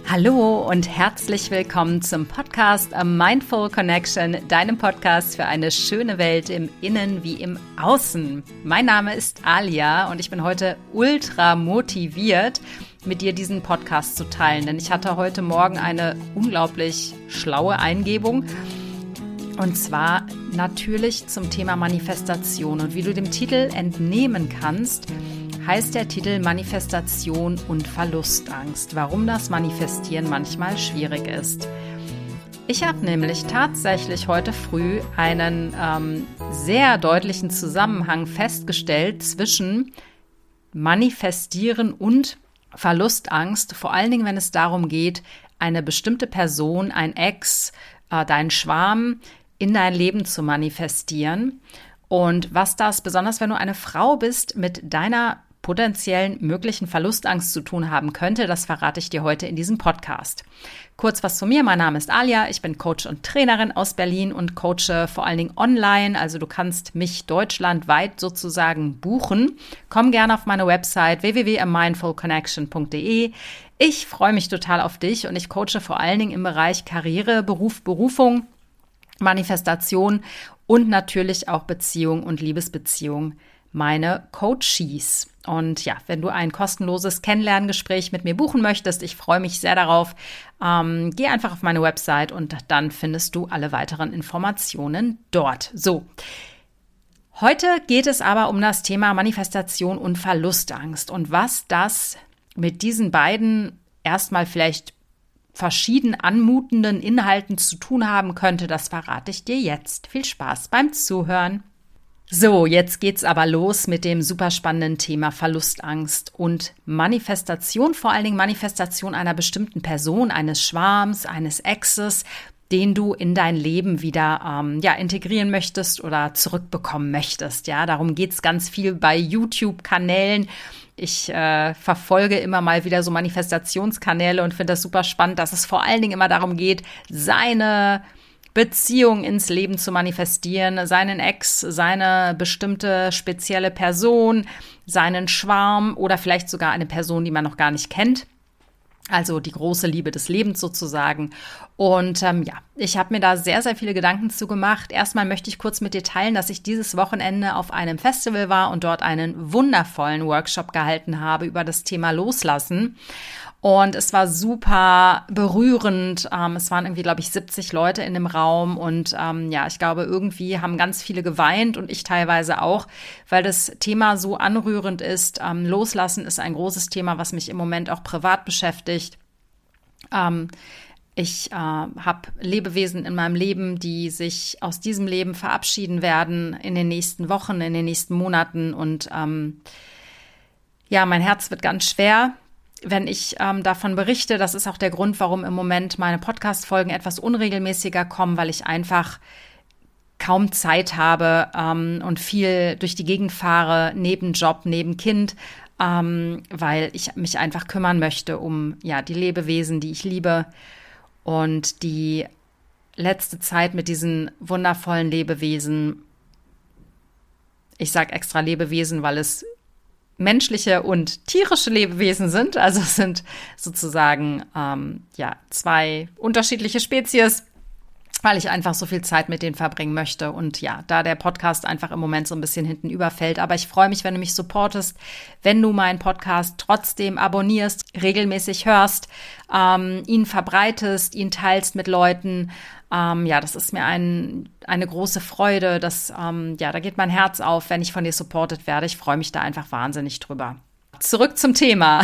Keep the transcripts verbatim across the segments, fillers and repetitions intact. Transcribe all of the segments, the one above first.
Hallo und herzlich willkommen zum Podcast A Mindful Connection, deinem Podcast für eine schöne Welt im Innen wie im Außen. Mein Name ist Alia und ich bin heute ultra motiviert, mit dir diesen Podcast zu teilen, denn ich hatte heute Morgen eine unglaublich schlaue Eingebung. Und zwar natürlich zum Thema Manifestation. Und wie du dem Titel entnehmen kannst, heißt der Titel Manifestation und Verlustangst. Warum das Manifestieren manchmal schwierig ist. Ich habe nämlich tatsächlich heute früh einen ähm, sehr deutlichen Zusammenhang festgestellt zwischen Manifestieren und Verlustangst. Vor allen Dingen, wenn es darum geht, eine bestimmte Person, ein Ex, äh, dein Schwarm, in dein Leben zu manifestieren und was das, besonders wenn du eine Frau bist, mit deiner potenziellen möglichen Verlustangst zu tun haben könnte, das verrate ich dir heute in diesem Podcast. Kurz was zu mir, mein Name ist Alia, ich bin Coach und Trainerin aus Berlin und coache vor allen Dingen online, also du kannst mich deutschlandweit sozusagen buchen. Komm gerne auf meine Website w w w punkt a mindful connection punkt d e. Ich freue mich total auf dich und ich coache vor allen Dingen im Bereich Karriere, Beruf, Berufung, Manifestation und natürlich auch Beziehung und Liebesbeziehung, meine Coaches. Und ja, wenn du ein kostenloses Kennenlerngespräch mit mir buchen möchtest, ich freue mich sehr darauf, ähm, geh einfach auf meine Website und dann findest du alle weiteren Informationen dort. So, heute geht es aber um das Thema Manifestation und Verlustangst und was das mit diesen beiden erstmal vielleicht verschieden anmutenden Inhalten zu tun haben könnte, das verrate ich dir jetzt. Viel Spaß beim Zuhören. So, jetzt geht's aber los mit dem super spannenden Thema Verlustangst und Manifestation, vor allen Dingen Manifestation einer bestimmten Person, eines Schwarms, eines Exes, den du in dein Leben wieder ähm, ja, integrieren möchtest oder zurückbekommen möchtest. Ja, darum geht's ganz viel bei YouTube-Kanälen. Ich äh, verfolge immer mal wieder so Manifestationskanäle und finde das super spannend, dass es vor allen Dingen immer darum geht, seine Beziehung ins Leben zu manifestieren, seinen Ex, seine bestimmte spezielle Person, seinen Schwarm oder vielleicht sogar eine Person, die man noch gar nicht kennt. Also die große Liebe des Lebens sozusagen. Und ähm, ja, ich habe mir da sehr, sehr viele Gedanken zu gemacht. Erstmal möchte ich kurz mit dir teilen, dass ich dieses Wochenende auf einem Festival war und dort einen wundervollen Workshop gehalten habe über das Thema Loslassen. Und es war super berührend. Ähm, es waren irgendwie, glaube ich, siebzig Leute in dem Raum. Und ähm, ja, ich glaube, irgendwie haben ganz viele geweint und ich teilweise auch, weil das Thema so anrührend ist. Ähm, Loslassen ist ein großes Thema, was mich im Moment auch privat beschäftigt. Ähm, ich äh, habe Lebewesen in meinem Leben, die sich aus diesem Leben verabschieden werden in den nächsten Wochen, in den nächsten Monaten. Und ähm, ja, mein Herz wird ganz schwer, wenn ich ähm, davon berichte. Das ist auch der Grund, warum im Moment meine Podcast-Folgen etwas unregelmäßiger kommen, weil ich einfach kaum Zeit habe ähm, und viel durch die Gegend fahre, neben Job, neben Kind, ähm, weil ich mich einfach kümmern möchte um ja die Lebewesen, die ich liebe. Und die letzte Zeit mit diesen wundervollen Lebewesen, ich sage extra Lebewesen, weil es menschliche und tierische Lebewesen sind. Also es sind sozusagen ähm, ja zwei unterschiedliche Spezies, weil ich einfach so viel Zeit mit denen verbringen möchte. Und ja, da der Podcast einfach im Moment so ein bisschen hinten überfällt. Aber ich freue mich, wenn du mich supportest, wenn du meinen Podcast trotzdem abonnierst, regelmäßig hörst, ähm, ihn verbreitest, ihn teilst mit Leuten. Ähm, ja, das ist mir ein, eine große Freude. Das, ähm, ja, da geht mein Herz auf, wenn ich von dir supportet werde. Ich freue mich da einfach wahnsinnig drüber. Zurück zum Thema.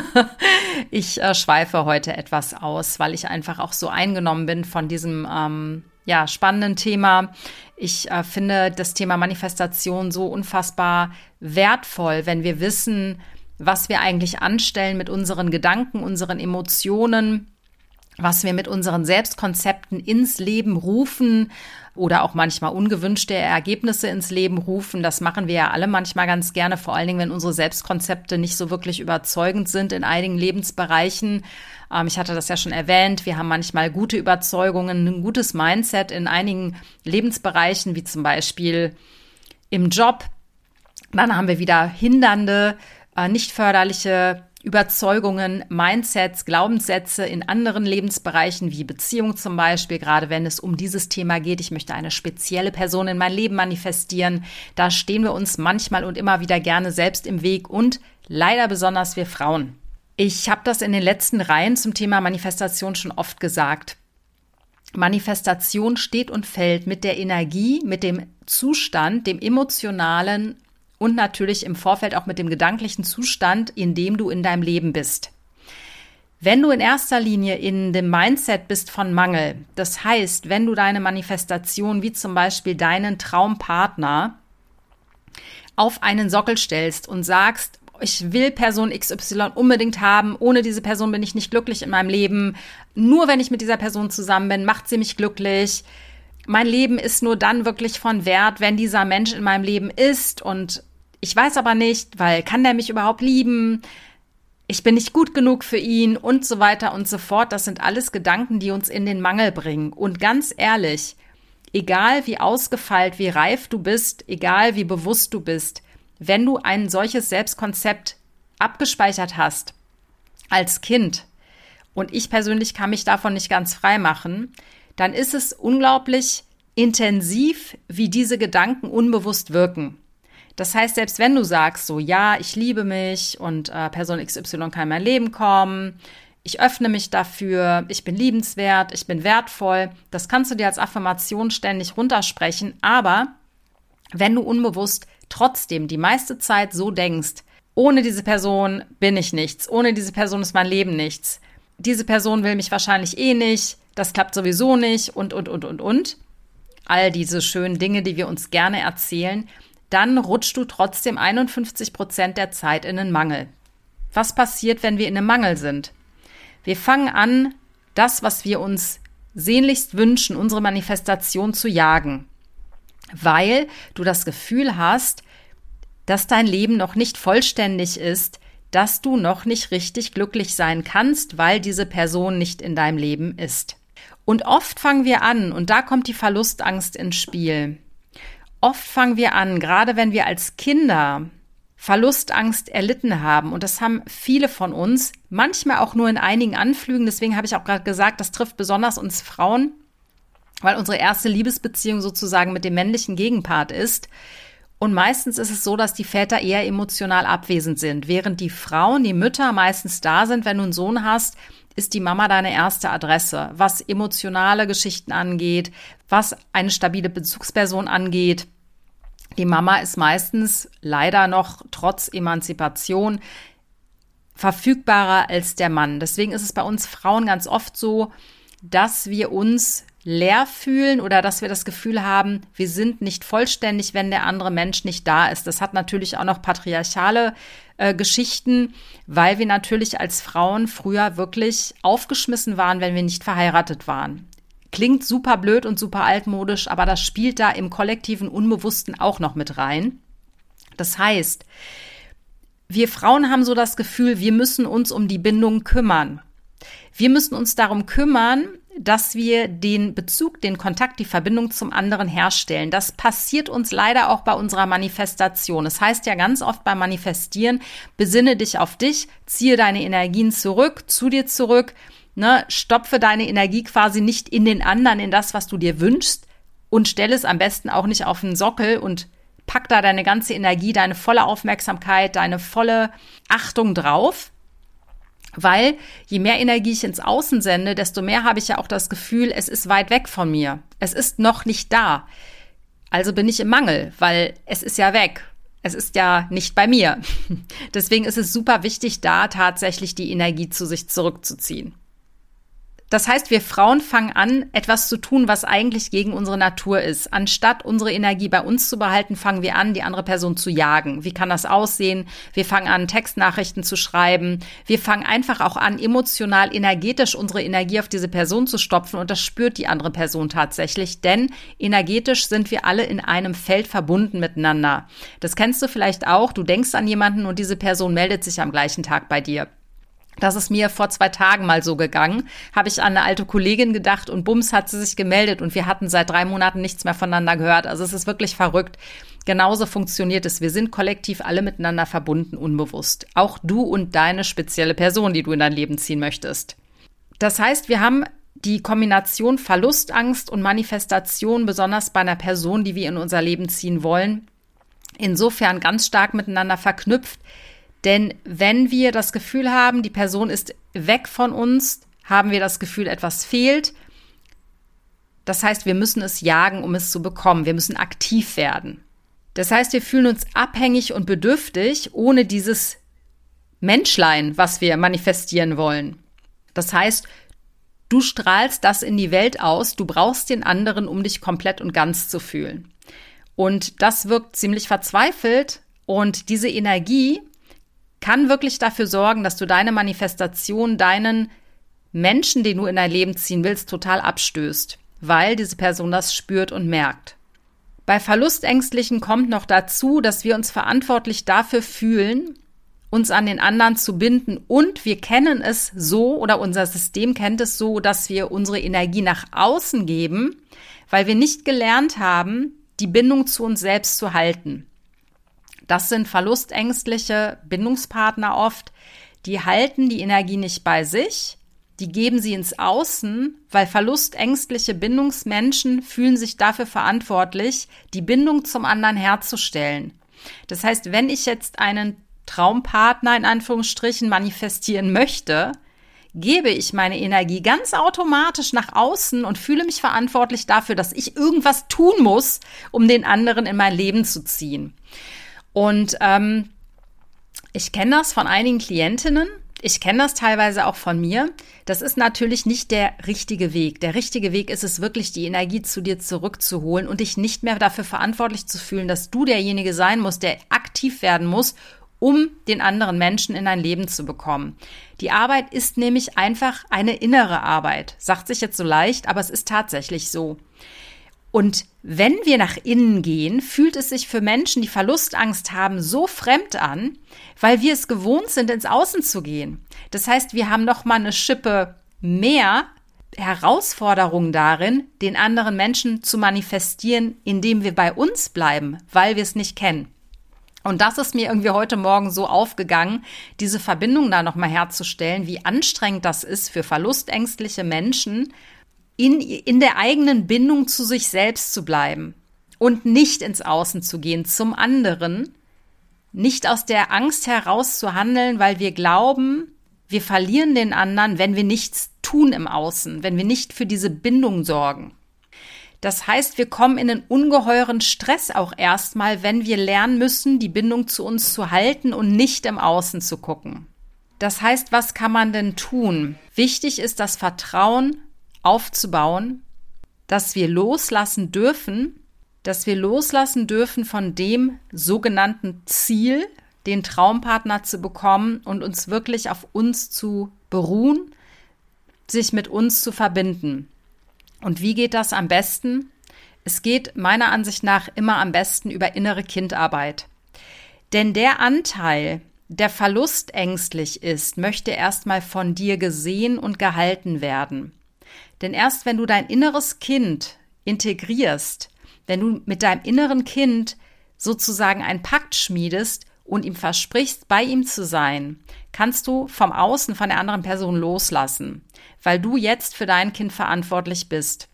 Ich äh, schweife heute etwas aus, weil ich einfach auch so eingenommen bin von diesem ähm, ja, spannenden Thema. Ich äh, finde das Thema Manifestation so unfassbar wertvoll, wenn wir wissen, was wir eigentlich anstellen mit unseren Gedanken, unseren Emotionen, was wir mit unseren Selbstkonzepten ins Leben rufen oder auch manchmal ungewünschte Ergebnisse ins Leben rufen. Das machen wir ja alle manchmal ganz gerne, vor allen Dingen, wenn unsere Selbstkonzepte nicht so wirklich überzeugend sind in einigen Lebensbereichen. Ähm, ich hatte das ja schon erwähnt, wir haben manchmal gute Überzeugungen, ein gutes Mindset in einigen Lebensbereichen, wie zum Beispiel im Job. Dann haben wir wieder hindernde, äh, nicht förderliche Überzeugungen, Mindsets, Glaubenssätze in anderen Lebensbereichen wie Beziehung zum Beispiel, gerade wenn es um dieses Thema geht. Ich möchte eine spezielle Person in mein Leben manifestieren. Da stehen wir uns manchmal und immer wieder gerne selbst im Weg und leider besonders wir Frauen. Ich habe das in den letzten Reihen zum Thema Manifestation schon oft gesagt. Manifestation steht und fällt mit der Energie, mit dem Zustand, dem emotionalen und natürlich im Vorfeld auch mit dem gedanklichen Zustand, in dem du in deinem Leben bist. Wenn du in erster Linie in dem Mindset bist von Mangel, das heißt, wenn du deine Manifestation, wie zum Beispiel deinen Traumpartner, auf einen Sockel stellst und sagst, ich will Person X Y unbedingt haben, ohne diese Person bin ich nicht glücklich in meinem Leben, nur wenn ich mit dieser Person zusammen bin, macht sie mich glücklich. Mein Leben ist nur dann wirklich von Wert, wenn dieser Mensch in meinem Leben ist und ich weiß aber nicht, weil kann der mich überhaupt lieben? Ich bin nicht gut genug für ihn und so weiter und so fort. Das sind alles Gedanken, die uns in den Mangel bringen. Und ganz ehrlich, egal wie ausgefeilt, wie reif du bist, egal wie bewusst du bist, wenn du ein solches Selbstkonzept abgespeichert hast als Kind, und ich persönlich kann mich davon nicht ganz frei machen, dann ist es unglaublich intensiv, wie diese Gedanken unbewusst wirken. Das heißt, selbst wenn du sagst, so, ja, ich liebe mich und äh, Person X Y kann in mein Leben kommen, ich öffne mich dafür, ich bin liebenswert, ich bin wertvoll, das kannst du dir als Affirmation ständig runtersprechen, aber wenn du unbewusst trotzdem die meiste Zeit so denkst, ohne diese Person bin ich nichts, ohne diese Person ist mein Leben nichts, diese Person will mich wahrscheinlich eh nicht, das klappt sowieso nicht und, und, und, und, und. All diese schönen Dinge, die wir uns gerne erzählen, dann rutschst du trotzdem einundfünfzig Prozent der Zeit in einen Mangel. Was passiert, wenn wir in einem Mangel sind? Wir fangen an, das, was wir uns sehnlichst wünschen, unsere Manifestation zu jagen, weil du das Gefühl hast, dass dein Leben noch nicht vollständig ist, dass du noch nicht richtig glücklich sein kannst, weil diese Person nicht in deinem Leben ist. Und oft fangen wir an, und da kommt die Verlustangst ins Spiel. Oft fangen wir an, gerade wenn wir als Kinder Verlustangst erlitten haben, und das haben viele von uns, manchmal auch nur in einigen Anflügen, deswegen habe ich auch gerade gesagt, das trifft besonders uns Frauen, weil unsere erste Liebesbeziehung sozusagen mit dem männlichen Gegenpart ist. Und meistens ist es so, dass die Väter eher emotional abwesend sind, während die Frauen, die Mütter meistens da sind. Wenn du einen Sohn hast, ist die Mama deine erste Adresse, was emotionale Geschichten angeht, was eine stabile Bezugsperson angeht. Die Mama ist meistens leider noch trotz Emanzipation verfügbarer als der Mann. Deswegen ist es bei uns Frauen ganz oft so, dass wir uns leer fühlen oder dass wir das Gefühl haben, wir sind nicht vollständig, wenn der andere Mensch nicht da ist. Das hat natürlich auch noch patriarchale äh, Geschichten, weil wir natürlich als Frauen früher wirklich aufgeschmissen waren, wenn wir nicht verheiratet waren. Klingt super blöd und super altmodisch, aber das spielt da im kollektiven Unbewussten auch noch mit rein. Das heißt, wir Frauen haben so das Gefühl, wir müssen uns um die Bindung kümmern. Wir müssen uns darum kümmern, dass wir den Bezug, den Kontakt, die Verbindung zum anderen herstellen. Das passiert uns leider auch bei unserer Manifestation. Es heißt ja ganz oft beim Manifestieren, besinne dich auf dich, ziehe deine Energien zurück, zu dir zurück, ne, stopfe deine Energie quasi nicht in den anderen, in das, was du dir wünschst, und stelle es am besten auch nicht auf den Sockel und pack da deine ganze Energie, deine volle Aufmerksamkeit, deine volle Achtung drauf. Weil je mehr Energie ich ins Außen sende, desto mehr habe ich ja auch das Gefühl, es ist weit weg von mir. Es ist noch nicht da. Also bin ich im Mangel, weil es ist ja weg. Es ist ja nicht bei mir. Deswegen ist es super wichtig, da tatsächlich die Energie zu sich zurückzuziehen. Das heißt, wir Frauen fangen an, etwas zu tun, was eigentlich gegen unsere Natur ist. Anstatt unsere Energie bei uns zu behalten, fangen wir an, die andere Person zu jagen. Wie kann das aussehen? Wir fangen an, Textnachrichten zu schreiben. Wir fangen einfach auch an, emotional, energetisch unsere Energie auf diese Person zu stopfen, und das spürt die andere Person tatsächlich, denn energetisch sind wir alle in einem Feld verbunden miteinander. Das kennst du vielleicht auch. Du denkst an jemanden und diese Person meldet sich am gleichen Tag bei dir. Das ist mir vor zwei Tagen mal so gegangen. Habe ich an eine alte Kollegin gedacht und bums hat sie sich gemeldet und wir hatten seit drei Monaten nichts mehr voneinander gehört. Also es ist wirklich verrückt. Genauso funktioniert es. Wir sind kollektiv alle miteinander verbunden, unbewusst. Auch du und deine spezielle Person, die du in dein Leben ziehen möchtest. Das heißt, wir haben die Kombination Verlustangst und Manifestation, besonders bei einer Person, die wir in unser Leben ziehen wollen, insofern ganz stark miteinander verknüpft. Denn wenn wir das Gefühl haben, die Person ist weg von uns, haben wir das Gefühl, etwas fehlt. Das heißt, wir müssen es jagen, um es zu bekommen. Wir müssen aktiv werden. Das heißt, wir fühlen uns abhängig und bedürftig ohne dieses Menschlein, was wir manifestieren wollen. Das heißt, du strahlst das in die Welt aus, du brauchst den anderen, um dich komplett und ganz zu fühlen. Und das wirkt ziemlich verzweifelt und diese Energie kann wirklich dafür sorgen, dass du deine Manifestation, deinen Menschen, den du in dein Leben ziehen willst, total abstößt, weil diese Person das spürt und merkt. Bei Verlustängstlichen kommt noch dazu, dass wir uns verantwortlich dafür fühlen, uns an den anderen zu binden und wir kennen es so oder unser System kennt es so, dass wir unsere Energie nach außen geben, weil wir nicht gelernt haben, die Bindung zu uns selbst zu halten. Das sind verlustängstliche Bindungspartner oft, die halten die Energie nicht bei sich, die geben sie ins Außen, weil verlustängstliche Bindungsmenschen fühlen sich dafür verantwortlich, die Bindung zum anderen herzustellen. Das heißt, wenn ich jetzt einen Traumpartner in Anführungsstrichen manifestieren möchte, gebe ich meine Energie ganz automatisch nach außen und fühle mich verantwortlich dafür, dass ich irgendwas tun muss, um den anderen in mein Leben zu ziehen. Und ähm, ich kenne das von einigen Klientinnen, ich kenne das teilweise auch von mir. Das ist natürlich nicht der richtige Weg. Der richtige Weg ist es wirklich, die Energie zu dir zurückzuholen und dich nicht mehr dafür verantwortlich zu fühlen, dass du derjenige sein musst, der aktiv werden muss, um den anderen Menschen in dein Leben zu bekommen. Die Arbeit ist nämlich einfach eine innere Arbeit. Sagt sich jetzt so leicht, aber es ist tatsächlich so. Und wenn wir nach innen gehen, fühlt es sich für Menschen, die Verlustangst haben, so fremd an, weil wir es gewohnt sind, ins Außen zu gehen. Das heißt, wir haben noch mal eine Schippe mehr Herausforderung darin, den anderen Menschen zu manifestieren, indem wir bei uns bleiben, weil wir es nicht kennen. Und das ist mir irgendwie heute Morgen so aufgegangen, diese Verbindung da noch mal herzustellen, wie anstrengend das ist für verlustängstliche Menschen, in, in der eigenen Bindung zu sich selbst zu bleiben und nicht ins Außen zu gehen, zum anderen, nicht aus der Angst heraus zu handeln, weil wir glauben, wir verlieren den anderen, wenn wir nichts tun im Außen, wenn wir nicht für diese Bindung sorgen. Das heißt, wir kommen in einen ungeheuren Stress auch erstmal, wenn wir lernen müssen, die Bindung zu uns zu halten und nicht im Außen zu gucken. Das heißt, was kann man denn tun? Wichtig ist, das Vertrauen aufzubauen, dass wir loslassen dürfen, dass wir loslassen dürfen von dem sogenannten Ziel, den Traumpartner zu bekommen und uns wirklich auf uns zu beruhen, sich mit uns zu verbinden. Und wie geht das am besten? Es geht meiner Ansicht nach immer am besten über innere Kindarbeit. Denn der Anteil, der verlustängstlich ist, möchte erstmal von dir gesehen und gehalten werden. Denn erst wenn du dein inneres Kind integrierst, wenn du mit deinem inneren Kind sozusagen einen Pakt schmiedest und ihm versprichst, bei ihm zu sein, kannst du vom Außen, von der anderen Person loslassen, weil du jetzt für dein Kind verantwortlich bist.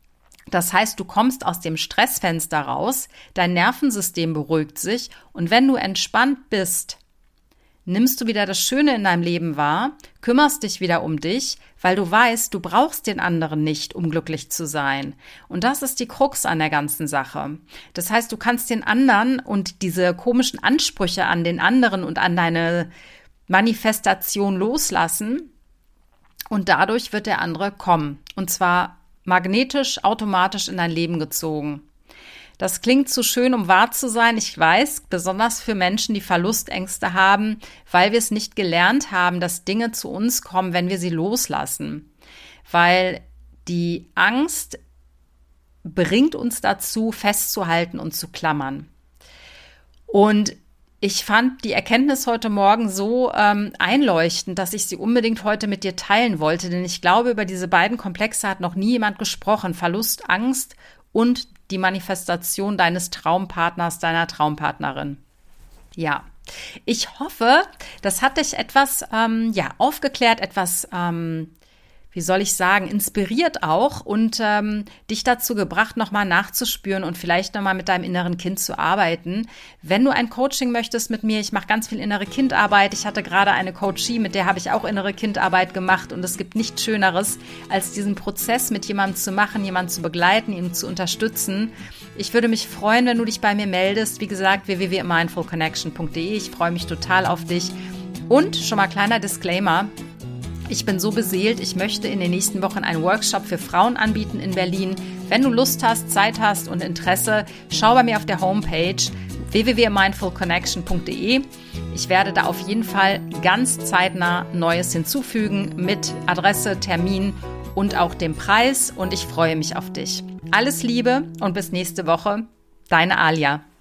Das heißt, du kommst aus dem Stressfenster raus, dein Nervensystem beruhigt sich und wenn du entspannt bist, nimmst du wieder das Schöne in deinem Leben wahr, kümmerst dich wieder um dich, weil du weißt, du brauchst den anderen nicht, um glücklich zu sein. Und das ist die Krux an der ganzen Sache. Das heißt, du kannst den anderen und diese komischen Ansprüche an den anderen und an deine Manifestation loslassen und dadurch wird der andere kommen. Und zwar magnetisch, automatisch in dein Leben gezogen. Das klingt zu schön, um wahr zu sein. Ich weiß, besonders für Menschen, die Verlustängste haben, weil wir es nicht gelernt haben, dass Dinge zu uns kommen, wenn wir sie loslassen. Weil die Angst bringt uns dazu, festzuhalten und zu klammern. Und ich fand die Erkenntnis heute Morgen so ähm, einleuchtend, dass ich sie unbedingt heute mit dir teilen wollte. Denn ich glaube, über diese beiden Komplexe hat noch nie jemand gesprochen. Verlust, Angst und die Manifestation deines Traumpartners, deiner Traumpartnerin. Ja, ich hoffe, das hat dich etwas ähm, ja, aufgeklärt, etwas ähm, wie soll ich sagen, inspiriert auch und ähm, dich dazu gebracht, nochmal nachzuspüren und vielleicht nochmal mit deinem inneren Kind zu arbeiten. Wenn du ein Coaching möchtest mit mir, ich mache ganz viel innere Kindarbeit. Ich hatte gerade eine Coachie, mit der habe ich auch innere Kindarbeit gemacht und es gibt nichts Schöneres, als diesen Prozess mit jemandem zu machen, jemanden zu begleiten, ihn zu unterstützen. Ich würde mich freuen, wenn du dich bei mir meldest. Wie gesagt, w w w punkt mindful connection punkt d e. Ich freue mich total auf dich. Und schon mal kleiner Disclaimer. Ich bin so beseelt, ich möchte in den nächsten Wochen einen Workshop für Frauen anbieten in Berlin. Wenn du Lust hast, Zeit hast und Interesse, schau bei mir auf der Homepage w w w punkt mindful connection punkt d e. Ich werde da auf jeden Fall ganz zeitnah Neues hinzufügen mit Adresse, Termin und auch dem Preis und ich freue mich auf dich. Alles Liebe und bis nächste Woche. Deine Alia.